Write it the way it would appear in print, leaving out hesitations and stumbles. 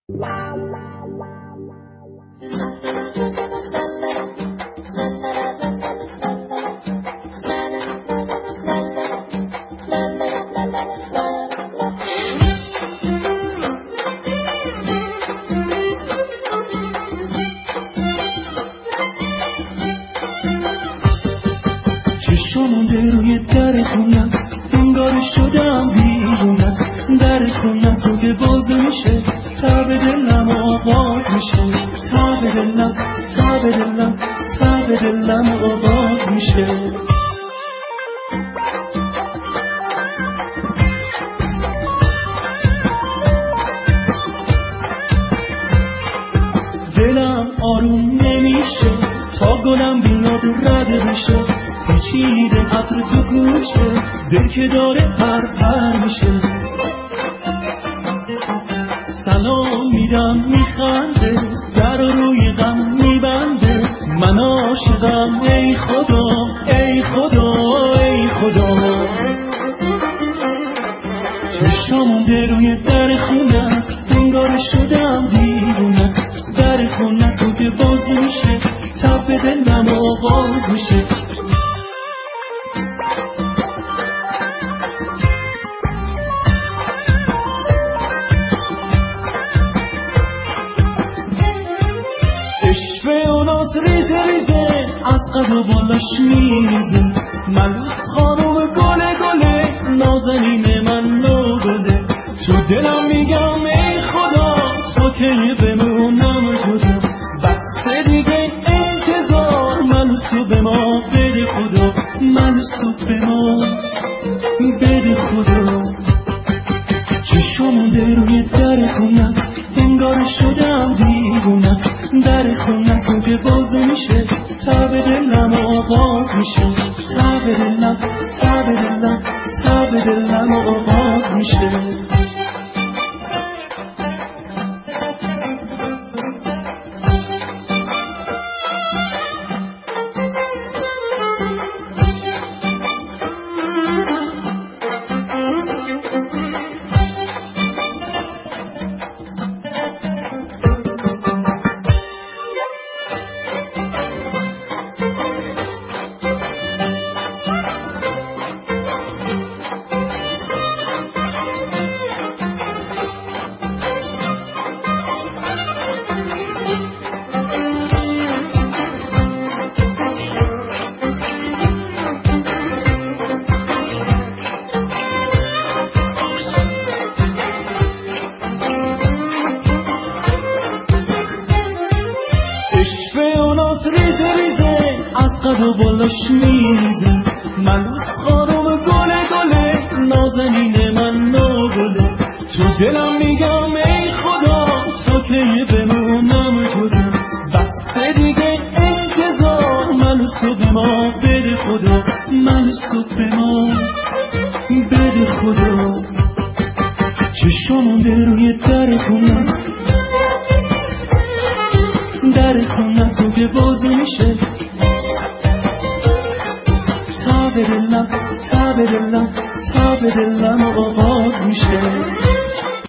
چشمونده روی در خونت، انگار شدم بیرونت. در خونت رو که باز میشه، تب دلم آغاز میشه. تب دلم، تب دلم، تب دلم آغاز میشه. دلم آروم نمیشه تا گلم بیاد رد بشه. پیچیده عطر تو گوشه، دل که داره پر میشه. سلام میدم میخنده، در روی غم میبنده. من عاشقم ای خدا، ای خدا، ای خدا. چشمونده روی در خونت، انگار شدم دیوونت. در خونت رو که باز میشه، تب دلم آغاز میشه. ریزه ریزه از قد و بالاش میریزه. ملوس خانوم گله گله، نازنین من نو گله. تو دلم میگم ای خدا، تو که بمونم جدا. بس دیگه انتظار، ملوسو به ما بده خدا. ملوسو به ما بده خدا. چشمونده روی در خونت، انگار شدم دیوونت. در خونت رو که باز میشه، تب دلم آغاز میشه. تب دلم، تب دلم، تب دلم آغاز میشه. ریزه ریزه از قد و بالاش میریزه. ملوس خانوم گله گله، نازنین من نو گله. تو دلم میگم ای خدا، تو که بمونم جدا. بس دیگه انتظار، ملوسو به ما بده خدا. ملوسو به ما بده خدا. چشمونده روی در خونت، در خونت رو که باز میشه. تب دلم، تب دلم، تب دلم